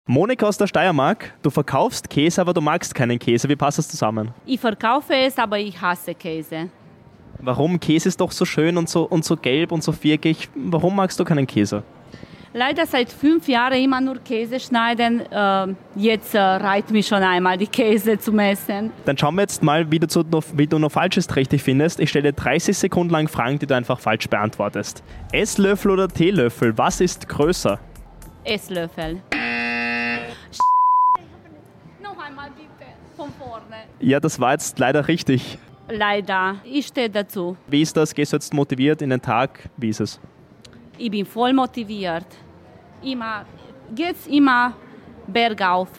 Monika aus der Steiermark, du verkaufst Käse, aber du magst keinen Käse. Wie passt das zusammen? Ich verkaufe es, aber ich hasse Käse. Warum? Käse ist doch so schön und so gelb und so viereckig. Warum magst du keinen Käse? Leider seit 5 Jahren immer nur Käse schneiden. Jetzt reicht mich schon einmal, die Käse zu essen. Dann schauen wir jetzt mal, wie du noch Falsches richtig findest. Ich stelle dir 30 Sekunden lang Fragen, die du einfach falsch beantwortest. Esslöffel oder Teelöffel? Was ist größer? Esslöffel. Noch einmal bitte, von vorne. Ja, das war jetzt leider richtig. Leider, ich stehe dazu. Wie ist das? Gehst du jetzt motiviert in den Tag? Wie ist es? Ich bin voll motiviert. Geht's immer bergauf.